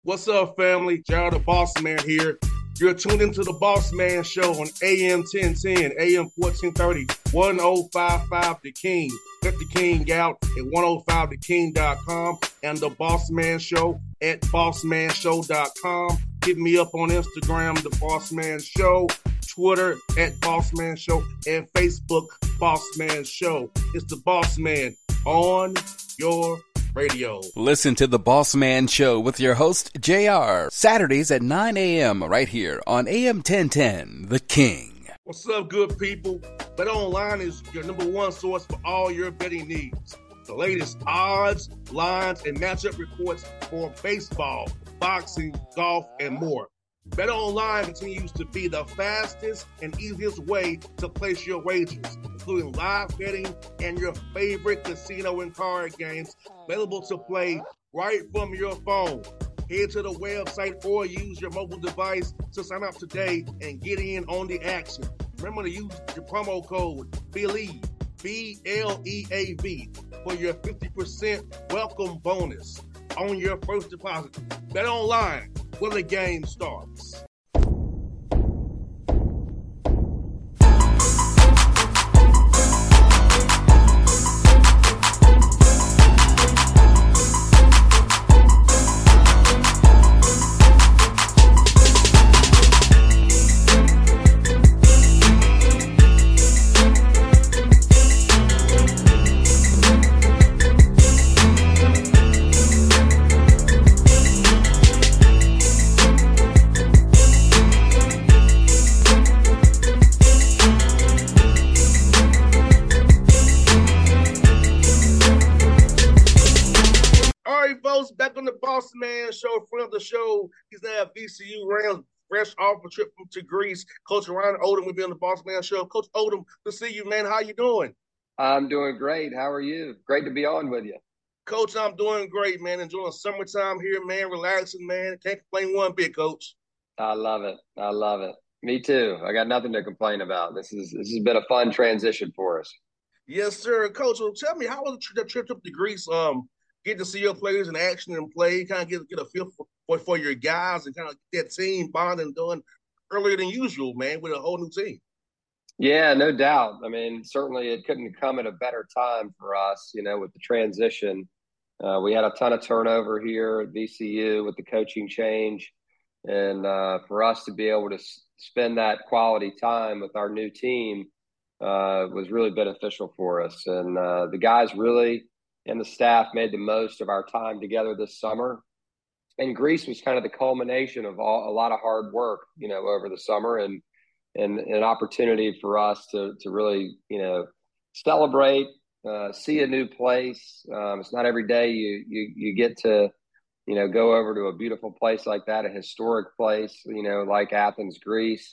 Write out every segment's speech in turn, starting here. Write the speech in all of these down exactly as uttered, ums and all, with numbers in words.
What's up, family? Gerald the Boss Man here. You're tuned into the Boss Man Show on A M ten ten, A M fourteen thirty, ten fifty-five The King. Let the King out at ten five the king dot com and the Boss Man Show at boss man show dot com. Hit me up on Instagram, The Boss Man Show, Twitter at Boss Man Show, and Facebook, Boss Man Show. It's the Boss Man on your radio. Listen to The Boss Man Show with your host, J R, Saturdays at nine a.m. right here on A M ten ten, The King. What's up, good people? BetOnline is your number one source for all your betting needs. The latest odds, lines, and matchup reports for baseball, boxing, golf, and more. BetOnline continues to be the fastest and easiest way to place your wagers, including live betting and your favorite casino and card games available to play right from your phone. Head to the website or use your mobile device to sign up today and get in on the action. Remember to use your promo code BELIEVE, B L E A V, for your fifty percent welcome bonus on your first deposit. BetOnline, where the game starts. Back on the Boss Man Show, friend of the show. He's now at V C U Rams, fresh off a trip to Greece. Coach Ryan Odom will be on the Boss Man Show. Coach Odom, good to see you, man. How you doing? I'm doing great. How are you? Great to be on with you. Coach, I'm doing great, man. Enjoying summertime here, man. Relaxing, man. Can't complain one bit, Coach. I love it. I love it. Me too. I got nothing to complain about. This is this has been a fun transition for us. Yes, sir. Coach, well, tell me, how was the trip up to Greece? Um, Get to see your players in action and play, kind of get, get a feel for, for, for your guys and kind of get that team bonding doing earlier than usual, man, with a whole new team. Yeah, no doubt. I mean, certainly it couldn't come at a better time for us, you know, with the transition. Uh, we had a ton of turnover here at V C U with the coaching change. And uh, for us to be able to s- spend that quality time with our new team uh, was really beneficial for us. And uh, the guys really – and the staff made the most of our time together this summer. And Greece was kind of the culmination of all, a lot of hard work, you know, over the summer and, and an opportunity for us to, to really, you know, celebrate, uh, see a new place. Um, it's not every day you, you, you get to, you know, go over to a beautiful place like that, a historic place, you know, like Athens, Greece,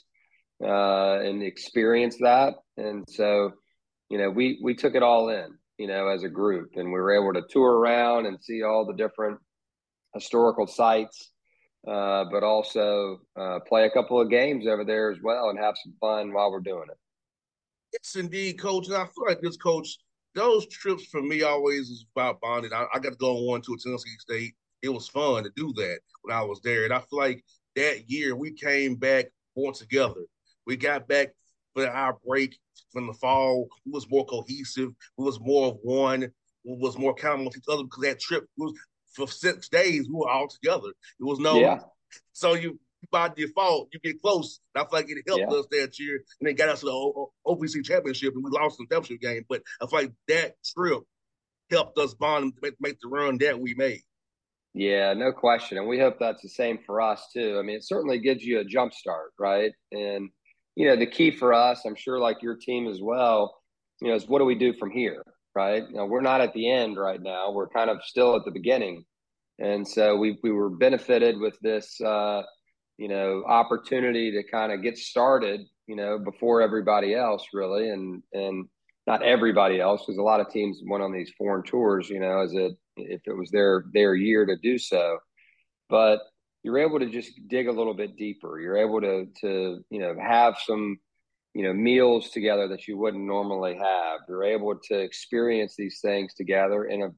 uh, and experience that. And so, you know, we, we took it all in, you know, as a group, and we were able to tour around and see all the different historical sites, uh, but also uh, play a couple of games over there as well and have some fun while we're doing it. Yes, indeed, Coach. And I feel like this, Coach, those trips for me always is about bonding. I, I got to go on one to a Tennessee State. It was fun to do that when I was there. And I feel like that year we came back more together. We got back for our break from the fall. We was more cohesive. We was more of one. We was more accountable to each other because that trip was for six days. We were all together. It was no, yeah. so you by default you get close. And I feel like it helped Yeah. us that year, and they got us to the O- O V C championship, and we lost the championship game. But I feel like that trip helped us bond and make, make the run that we made. Yeah, no question. And we hope that's the same for us too. I mean, it certainly gives you a jump start, right? And you know, the key for us, I'm sure like your team as well, you know, is what do we do from here, right? You know, we're not at the end right now. We're kind of still at the beginning. And so we we were benefited with this, uh, you know, opportunity to kind of get started, you know, before everybody else really. And, and not everybody else, because a lot of teams went on these foreign tours, you know, as it, if it was their, their year to do so. But you're able to just dig a little bit deeper. You're able to, to, you know, have some, you know, meals together that you wouldn't normally have. You're able to experience these things together in a,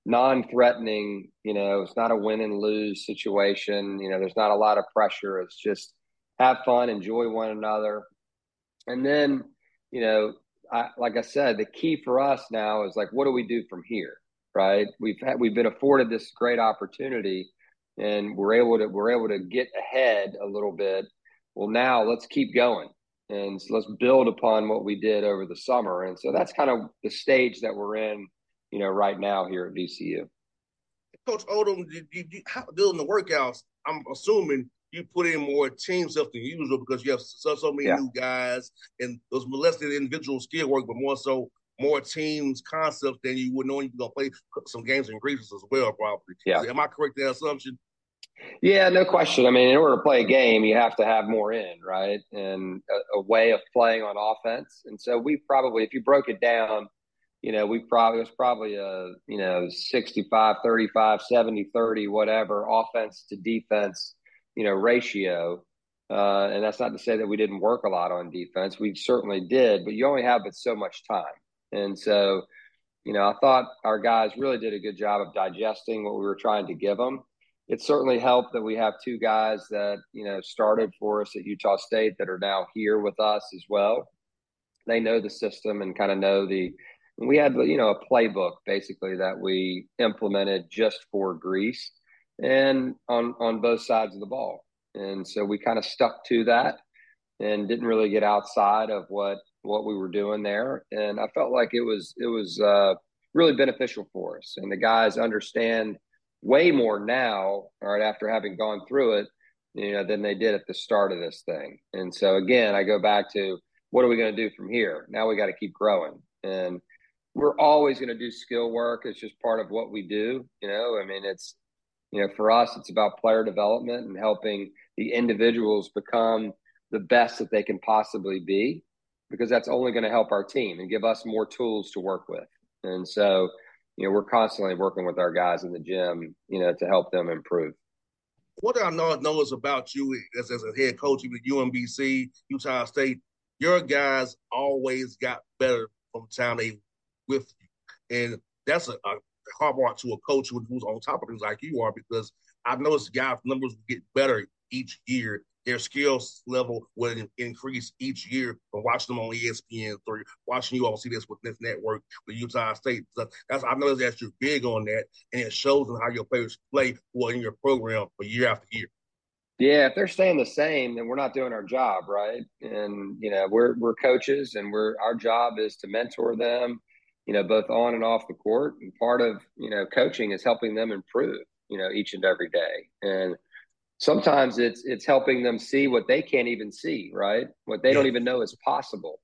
non-threatening. You know, it's not a win and lose situation. You know, there's not a lot of pressure. It's just have fun, enjoy one another. And then, you know, I, like I said, the key for us now is like, what do we do from here? Right. We've had, we've been afforded this great opportunity, and we're able to, we're able to get ahead a little bit. Well, now let's keep going. And so let's build upon what we did over the summer. And so that's kind of the stage that we're in, you know, right now here at V C U. Coach Odom, you, you, you, how doing the workouts? I'm assuming you put in more team stuff than usual because you have so, so many Yeah. new guys, and those less than individual skill work, but more so more teams concepts than you would know you're going to play some games in Greece as well, probably. Yeah. So am I correct in that assumption? Yeah, no question. I mean, in order to play a game, you have to have more in, right? And a, a way of playing on offense. And so we probably, if you broke it down, you know, we probably, it was probably a, you know, sixty-five, thirty-five, seventy, thirty, whatever, offense to defense, you know, ratio. Uh, and that's not to say that we didn't work a lot on defense. We certainly did, but you only have but so much time. And so, you know, I thought our guys really did a good job of digesting what we were trying to give them. It certainly helped that we have two guys that, you know, started for us at Utah State that are now here with us as well. They know the system and kind of know the, we had, you know, a playbook basically that we implemented just for Greece and on, on both sides of the ball. And so we kind of stuck to that and didn't really get outside of what, what we were doing there. And I felt like it was, it was uh, really beneficial for us. And the guys understand way more now, all right, after having gone through it, you know, than they did at the start of this thing. And so again, I go back to what are we going to do from here? Now we got to keep growing. And we're always going to do skill work. It's just part of what we do. You know, I mean, it's, you know, for us, it's about player development and helping the individuals become the best that they can possibly be, because that's only going to help our team and give us more tools to work with. And so, you know, we're constantly working with our guys in the gym, you know, to help them improve. What I know, know is about you as, as a head coach, even U M B C, Utah State, your guys always got better from the time they with you. And that's a, a hard part to a coach who's on top of things like you are, because I've noticed guys' numbers get better each year. Their skills level will increase each year from watching them on E S P N three, watching you all see this with this network with Utah State. So that's I know that you're big on that, and it shows in how your players play well in your program for year after year. Yeah, if they're staying the same, then we're not doing our job, right? And you know, we're we're coaches, and we're our job is to mentor them, you know, both on and off the court. And part of you know coaching is helping them improve, you know, each and every day. And sometimes it's it's helping them see what they can't even see, right? What they Yeah. don't even know is possible.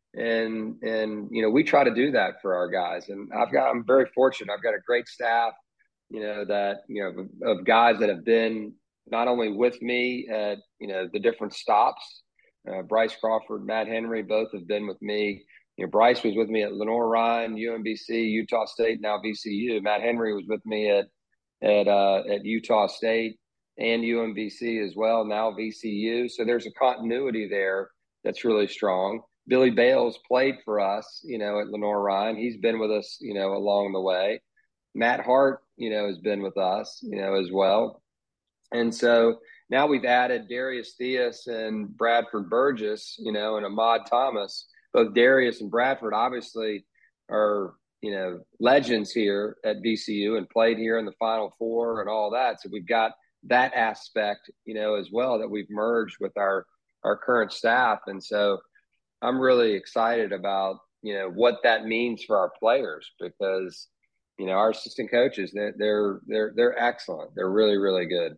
And and you know, we try to do that for our guys. And I've got I'm very fortunate. I've got a great staff, you know, that you know of guys that have been not only with me at you know the different stops. Uh, Bryce Crawford, Matt Henry, both have been with me. You know, Bryce was with me at Lenoir-Rhyne, U M B C, Utah State, now V C U. Matt Henry was with me at at uh, at Utah State and U M B C as well, now V C U. So there's a continuity there that's really strong. Billy Bales played for us, you know, at Lenoir-Rhyne. He's been with us, you know, along the way. Matt Hart, you know, has been with us, you know, as well. And so now we've added Darius Theus and Bradford Burgess, you know, and Ahmad Thomas. Both Darius and Bradford obviously are, you know, legends here at V C U and played here in the Final Four and all that. So we've got that aspect, you know, as well, that we've merged with our, our current staff. And so I'm really excited about, you know, what that means for our players, because, you know, our assistant coaches, they're, they're, they're, they're excellent. They're really, really good.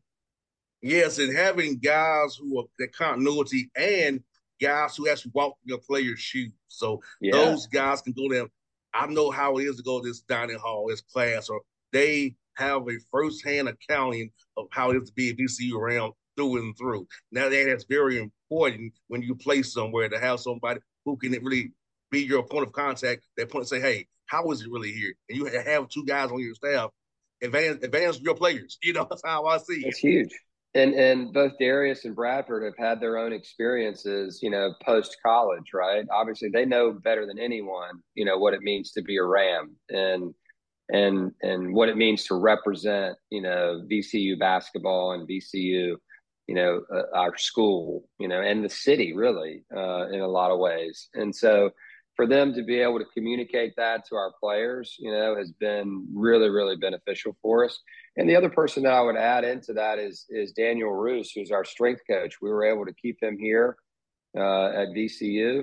Yes, and having guys who are the continuity and guys who actually walk in your players' shoes. So Yeah. those guys can go there. I know how it is to go to this dining hall, this class, or they have a firsthand accounting of how it is to be a V C U around through and through. Now that's very important when you play somewhere, to have somebody who can really be your point of contact, that point and say, hey, how is it really here? And you have two guys on your staff, advance, advance your players. You know, that's how I see it. That's huge. And and both Darius and Bradford have had their own experiences, you know, post college, right? Obviously, they know better than anyone, you know, what it means to be a Ram. And and and what it means to represent, you know, V C U basketball and V C U, you know, uh, our school, you know, and the city really uh, in a lot of ways. And so for them to be able to communicate that to our players, you know, has been really, really beneficial for us. And the other person that I would add into that is is Daniel Roos, who's our strength coach. We were able to keep him here uh, at V C U,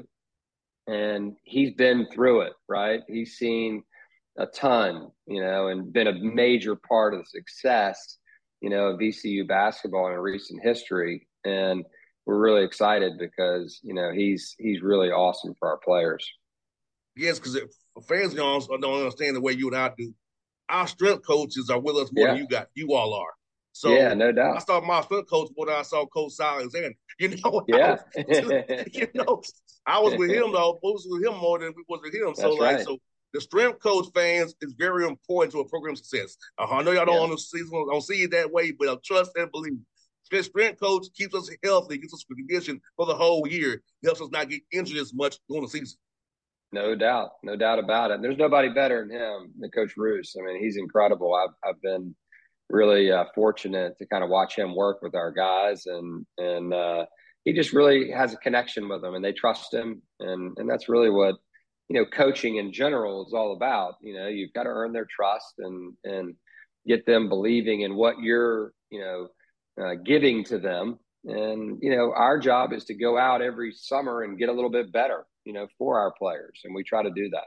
and he's been through it, right? He's seen a ton, you know, and been a major part of the success, you know, of V C U basketball in recent history. And we're really excited because, you know, he's he's really awesome for our players. Yes, because fans don't, don't understand the way you and I do. Our strength coaches are with us more than Yeah. you got. You all are. Yeah, So no I doubt. saw my strength coach more than I saw Coach Alexander. You know, I Yeah. was, you know, I was with him though. I was with him more than we was with him. So That's like, right. so the strength coach fans is very important to a program success. Uh, I know y'all don't Yeah. want to see, don't see it that way, but I trust and believe. The strength coach keeps us healthy, keeps us conditioned for the whole year, helps us not get injured as much during the season. No doubt. No doubt about it. There's nobody better than him than Coach Roos. I mean, he's incredible. I've I've been really uh, fortunate to kind of watch him work with our guys, and and uh, he just really has a connection with them, and they trust him, and and that's really what, you know, coaching in general is all about. You know, you've got to earn their trust and and get them believing in what you're, you know, uh, giving to them. And you know, our job is to go out every summer and get a little bit better, you know, for our players, and we try to do that.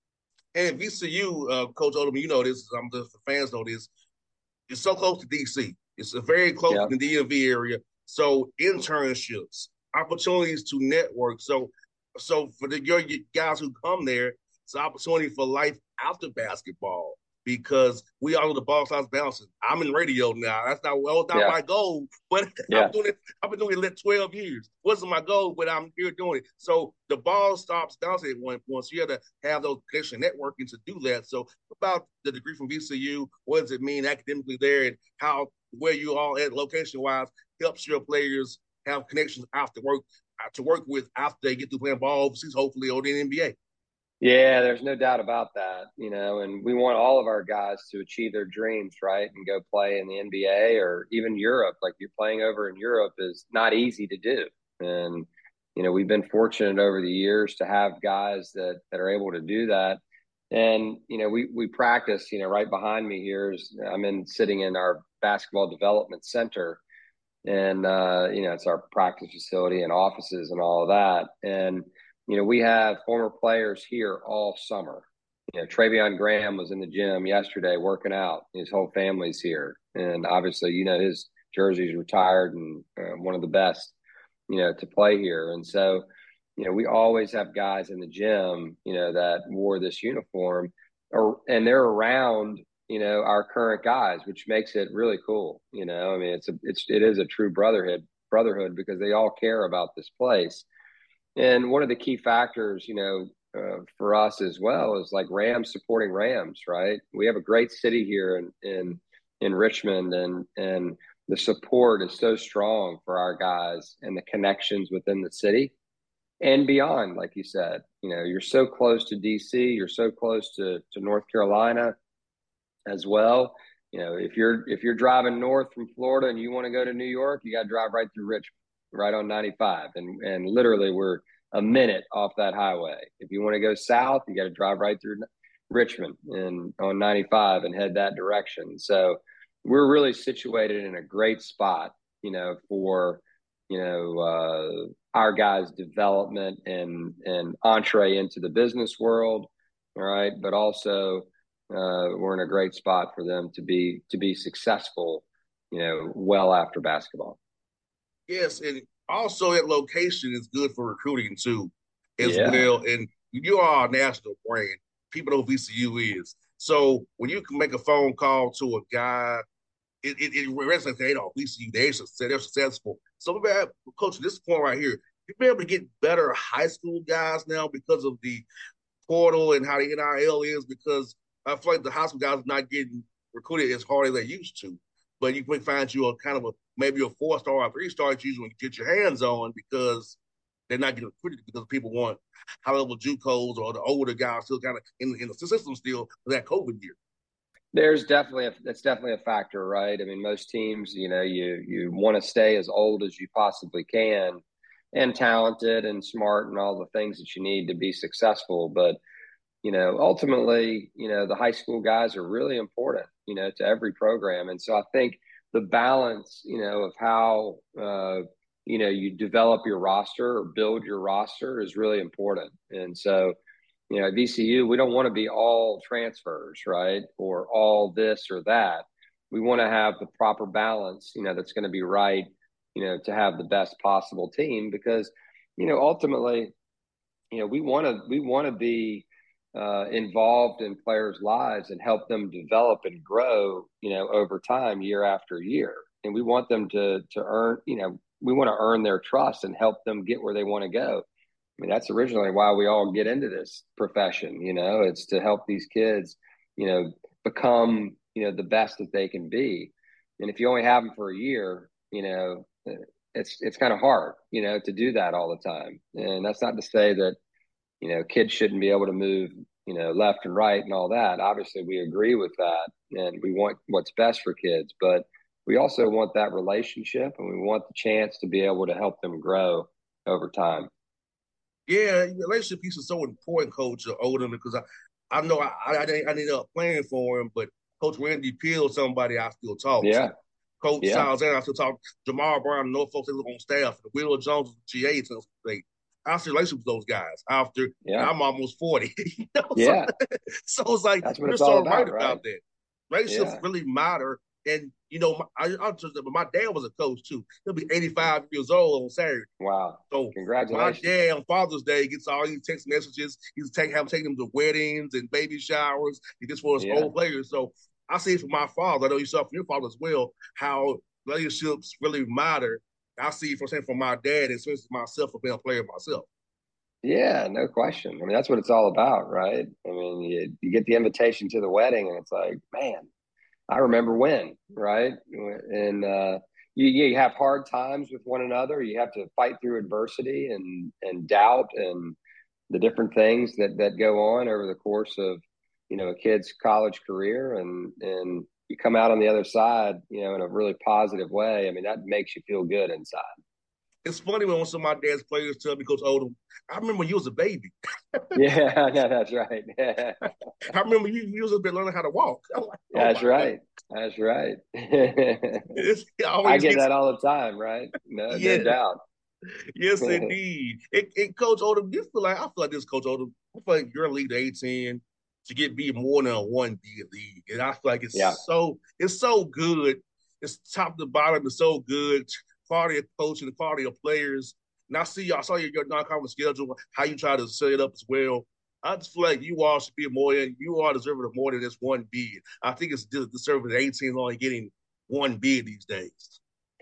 And V C U, uh, Coach Odom, you know this. I'm just the fans know this. It's so close to D C. It's a very close Yeah. to the D M V area. So internships, opportunities to network. So, so for the your guys who come there, it's an opportunity for life after basketball because we all know the ball starts bouncing. I'm in radio now. That's not well, not Yeah. my goal, but I'm Yeah. doing it. I've been doing it twelve years. Wasn't my goal, but I'm here doing it. So the ball stops bouncing at one point. So you have to have those connection networking to do that. So about the degree from V C U, what does it mean academically there, and how where you all at location wise helps your players have connections after work uh, to work with after they get to playing ball overseas, hopefully, or in the N B A. Yeah, there's no doubt about that, you know, and we want all of our guys to achieve their dreams, right? And go play in the N B A or even Europe. Like you're playing over in Europe is not easy to do. And, you know, we've been fortunate over the years to have guys that, that are able to do that. And, you know, we, we practice, you know, right behind me here is I'm in sitting in our basketball development center. And, uh, you know, it's our practice facility and offices and all of that. And, you know, we have former players here all summer. You know, Travion Graham was in the gym yesterday working out. His whole family's here. And obviously, you know, his jersey's retired and uh, one of the best, you know, to play here. And so, you know, we always have guys in the gym, you know, that wore this uniform or, and they're around, you know, our current guys, which makes it really cool. You know, I mean, it's a, it's, it is a true brotherhood, brotherhood because they all care about this place. And one of the key factors, you know, uh, for us as well is like Rams supporting Rams, right? We have a great city here in in, in Richmond, and and the support is so strong for our guys and the connections within the city and beyond. Like you said, you know, you're so close to D C, you're so close to to North Carolina as well. You know, if you're if you're driving north from Florida and you want to go to New York, you got to drive right through Richmond, right on ninety-five, and and literally we're a minute off that highway. If you want to go south, you got to drive right through Richmond and on ninety-five and head that direction. So we're really situated in a great spot, you know, for you know uh, our guys' development and and entree into the business world, all right, but also uh, we're in a great spot for them to be to be successful, you know, well after basketball. Yes, and also that location is good for recruiting too, as Yeah, well. And you are a national brand. People know who V C U is. So when you can make a phone call to a guy, it it, it resonates. Hey, no, V C U, they they're successful. So we have, coach, this point right here, you've been able to get better high school guys now because of the portal and how the N I L is, because I feel like the high school guys are not getting recruited as hard as they used to. But you can find you a kind of a maybe a four star or three star usually when you get your hands on because they're not getting recruited because people want high level JUCOs or the older guys still kind of in, in the system still for that COVID year. There's definitely a, that's definitely a factor, right? I mean, most teams, you know, you you want to stay as old as you possibly can, and talented and smart and all the things that you need to be successful. But you know, ultimately, you know, the high school guys are really important, you know, to every program. And so I think the balance, you know, of how uh, you know you develop your roster or build your roster is really important. And so you know, at V C U, we don't want to be all transfers, right? Or all this or that. We want to have the proper balance, you know, that's going to be right, you know, to have the best possible team because, you know, ultimately, you know, we want to we want to be uh, involved in players' lives and help them develop and grow, you know, over time, year after year. And we want them to to earn, you know, we want to earn their trust and help them get where they want to go. I mean, that's originally why we all get into this profession. You know, it's to help these kids, you know, become, you know, the best that they can be. And if you only have them for a year, you know, it's it's kind of hard, you know, to do that all the time. And that's not to say that, you know, kids shouldn't be able to move, you know, left and right and all that. Obviously, we agree with that, and we want what's best for kids, but we also want that relationship, and we want the chance to be able to help them grow over time. Yeah, the relationship piece is so important, Coach uh, Odom, because I, I know I, I, I ended up playing for him, but Coach Randy Peel is somebody I still talk to. Yeah. Coach Yeah. Salzan, I still talk to Jamal Brown, Norfolk State on staff, and Wheeler Jones, G A, State. I still relationship with those guys after, Yeah. and I'm almost forty. you know? Yeah. So, so it's like, That's what you're it's all so right about, right? about that. Relationships Yeah. really matter. And, you know, my, I, I just, my dad was a coach too. He'll be eighty-five years old on Saturday. Wow. So my Congratulations. dad on Father's Day gets all these text messages. He's take have taking them to weddings and baby showers. He just for his Yeah. old players. So I see it from my father. I know you saw from your father as well how relationships really matter. I see it from saying from my dad, and especially myself for being a player myself. Yeah, no question. I mean, that's what it's all about, right? I mean, you, you get the invitation to the wedding, and it's like, man, I remember when, right? And uh, you, you have hard times with one another. You have to fight through adversity and and doubt and the different things that that go on over the course of you know a kid's college career, and and you come out on the other side, you know, in a really positive way. I mean, that makes you feel good inside. It's funny when some of my dad's players tell me, Coach Odom, I remember when you was a baby. Yeah, yeah, that's right. Yeah. I remember you, you was a bit learning how to walk. I'm like, oh That's my God. right. That's right. It's, it I always get gets, that all the time, right? No, no yeah. doubt. Yes, indeed. And, and Coach Odom, you feel like I feel like this, Coach Odom. I feel like you're league to eighteen to get be more than a one B league, and I feel like Yeah. it's so it's so good. It's top to bottom. It's so good. Quality of coaching, the quality of players. And I see, I saw your, your non-conference schedule, how you try to set it up as well. I just feel like you all should be more than you are deserving of more than this one bid. I think it's deserving of eighteen only getting one bid these days.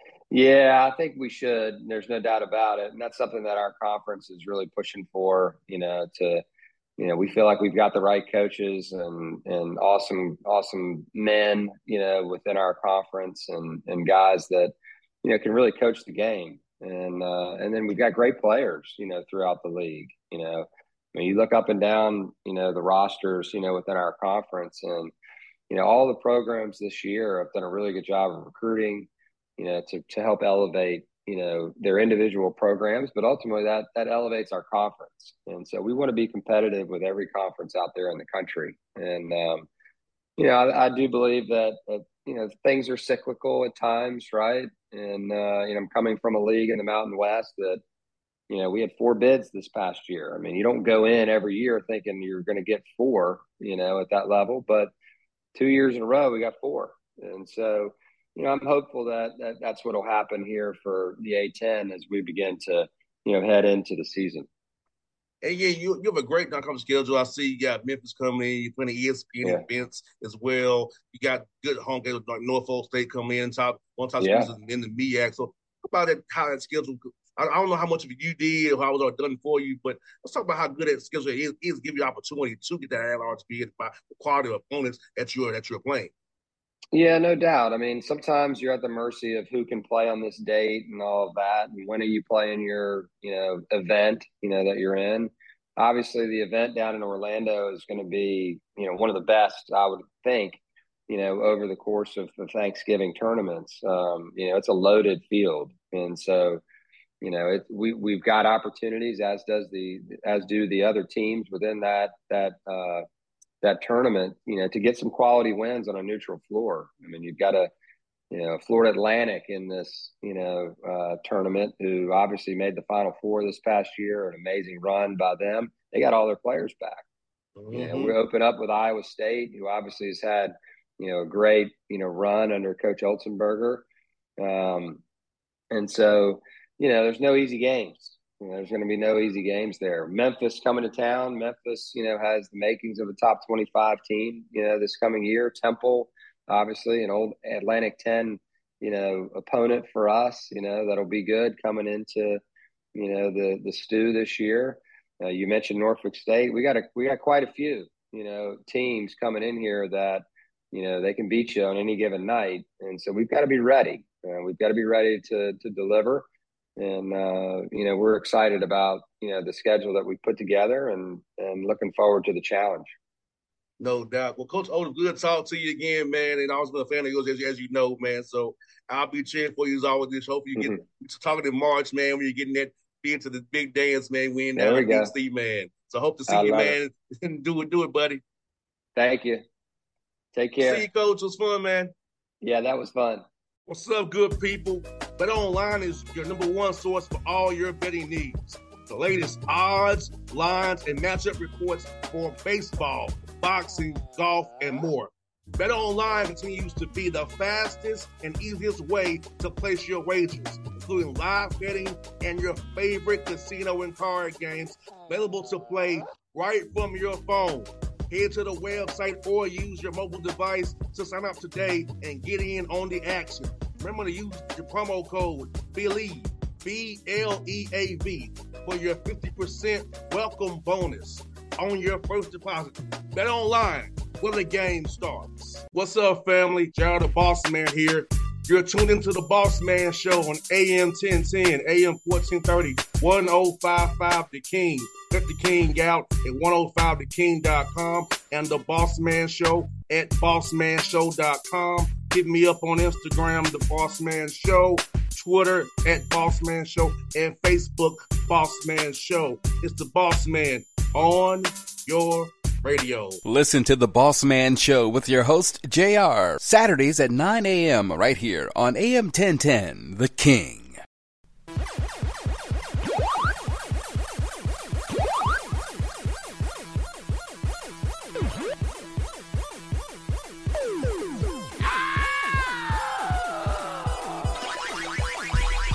Yeah, I think we should. There's no doubt about it. And that's something that our conference is really pushing for, you know, to, you know, we feel like we've got the right coaches and, and awesome, awesome men, you know, within our conference and, and guys that, you know, can really coach the game. And, uh, and then we've got great players, you know, throughout the league, you know, I mean, you look up and down, you know, the rosters, you know, within our conference, and, you know, all the programs this year have done a really good job of recruiting, you know, to, to help elevate, you know, their individual programs, but ultimately that, that elevates our conference. And so we want to be competitive with every conference out there in the country. And, um, you know, I, I do believe that, that, you know, things are cyclical at times, right? And, uh, you know, I'm coming from a league in the Mountain West that, you know, we had four bids this past year. I mean, you don't go in every year thinking you're going to get four, you know, at that level, but two years in a row, we got four. And so, you know, I'm hopeful that, that that's what will happen here for the A ten as we begin to, you know, head into the season. And yeah, you, you have a great non-conference schedule. I see you got Memphis coming in. You're playing E S P N Yeah. events as well. You got good home games like Norfolk State coming in, top one top Yeah. schools in the M E A C. So talk about that, how that schedule. I, I don't know how much of it you did or how it was all done for you, but let's talk about how good that schedule is. Is give you opportunity to get that at-large bid by the quality of opponents that you're that you're playing. Yeah, no doubt. I mean, sometimes you're at the mercy of who can play on this date and all of that. And when are you playing your, you know, event, you know, that you're in? Obviously, the event down in Orlando is going to be, you know, one of the best, I would think, you know, over the course of the Thanksgiving tournaments. Um, you know, it's a loaded field. And so, you know, it, we, we've got opportunities, as does the, as do the other teams within that, that, uh, that tournament, you know, to get some quality wins on a neutral floor. I mean, you've got a, you know, Florida Atlantic in this, you know, uh, tournament, who obviously made the Final Four this past year, an amazing run by them. They got all their players back. Mm-hmm. You know, we open up with Iowa State, who obviously has had, you know, a great, you know, run under Coach Otzenberger. Um, and so, you know, there's no easy games. You know, there's going to be no easy games there. Memphis coming to town. Memphis, you know, has the makings of a top twenty-five team, you know, this coming year. Temple, obviously, an old Atlantic ten, you know, opponent for us, you know, that'll be good coming into, you know, the, the stew this year. Uh, you mentioned Norfolk State. We got a, we got quite a few, you know, teams coming in here that, you know, they can beat you on any given night. And so we've got to be ready. Uh, we've got to be ready to, to deliver. And, uh, you know, we're excited about, you know, the schedule that we put together, and, and looking forward to the challenge. No doubt. Well, Coach Odom, good to talk to you again, man. And I was been a fan of yours, as, as you know, man. So I'll be cheering for you as always. Just hope you get mm-hmm. talking in March, man, when you're getting that into the big dance, man. We in there like D C, man. So hope to see I you, man. And do it, do it, buddy. Thank you. Take care. See you, Coach. It was fun, man. Yeah, that was fun. What's up, good people? BetOnline is your number one source for all your betting needs. The latest odds, lines, and matchup reports for baseball, boxing, golf, and more. BetOnline continues to be the fastest and easiest way to place your wagers, including live betting and your favorite casino and card games available to play right from your phone. Head to the website or use your mobile device to sign up today and get in on the action. Remember to use your promo code BELIEVE, B L E A V, for your fifty percent welcome bonus on your first deposit. BetOnline, where the game starts. What's up, family? Gerald the Boss Man here. You're tuned into the Boss Man Show on A M ten ten, A M fourteen thirty, ten fifty-five The King. Check The King out at ten fifty the king dot com and the Boss Man Show at boss man show dot com. Hit me up on Instagram, The Boss Man Show, Twitter at Boss Man Show, and Facebook, Boss Man Show. It's the Boss Man on your radio. Listen to The Boss Man Show with your host, J R, Saturdays at nine a.m. right here on A M ten ten, The King.